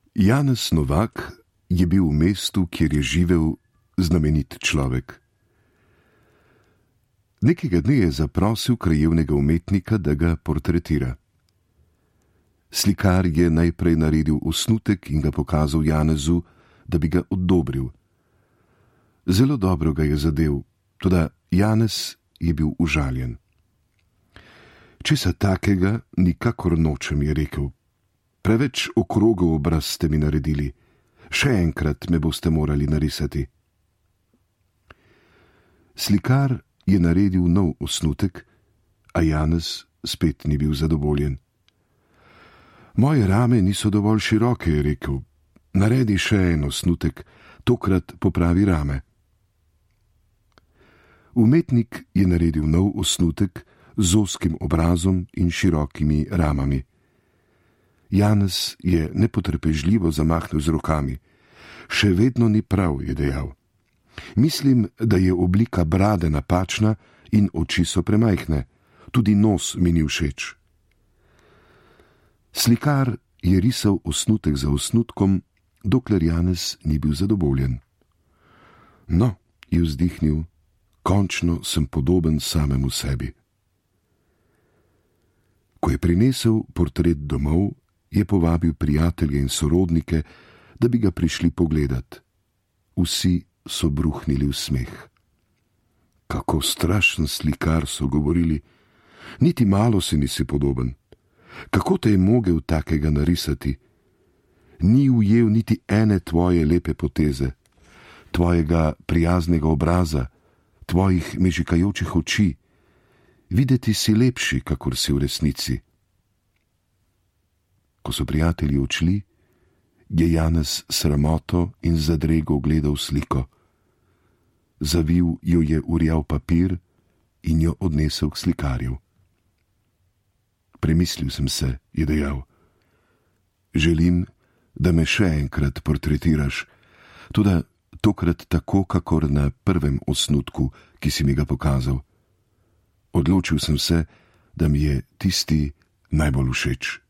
Janez Novak je bil v mestu, kjer je živel znamenit človek. Nekega dne je zaprosil krajevnega umetnika, da ga portretira. Slikar je najprej naredil osnutek in ga pokazal Janezu, da bi ga odobril. Zelo dobro ga je zadel, toda Janez je bil užaljen. Česa takega nikakor nočem, je rekel. Preveč okrogel obraz ste mi naredili. Še enkrat me boste morali narisati. Slikar je naredil nov osnutek, a Janez spet ni bil zadovoljen. Moje rame niso dovolj široke, je rekel. Naredi še en osnutek, tokrat popravi rame. Umetnik je naredil nov osnutek z ozkim obrazom in širokimi ramami. Janez je nepotrpežljivo zamahnil z rokami. Še vedno ni prav, je dejal. Mislim, da je oblika brade napačna in oči so premajhne. Tudi nos mi ni všeč. Slikar je risal osnutek za osnutkom, dokler Janez ni bil zadovoljen. No, je vzdihnil, končno sem podoben samemu sebi. Ko je prinesel portret domov, je povabil prijatelje in sorodnike, da bi ga prišli pogledat. Vsi so bruhnili v smeh. Kako strašen slikar, so govorili, niti malo si nisi podoben. Kako te je mogel takega narisati? Ni ujel niti ene tvoje lepe poteze, tvojega prijaznega obraza, tvojih mežikajočih oči. Videti si lepši, kakor si v resnici. Ko so prijatelji odšli, je Janez sramoto in zadrego gledal sliko. Zavil jo je v rjav papir in jo odnesel k slikarju. Premislil sem se, je dejal. Želim, da me še enkrat portretiraš, toda tokrat tako, kakor na prvem osnutku, ki si mi ga pokazal. Odločil sem se, da mi je tisti najbolj všeč.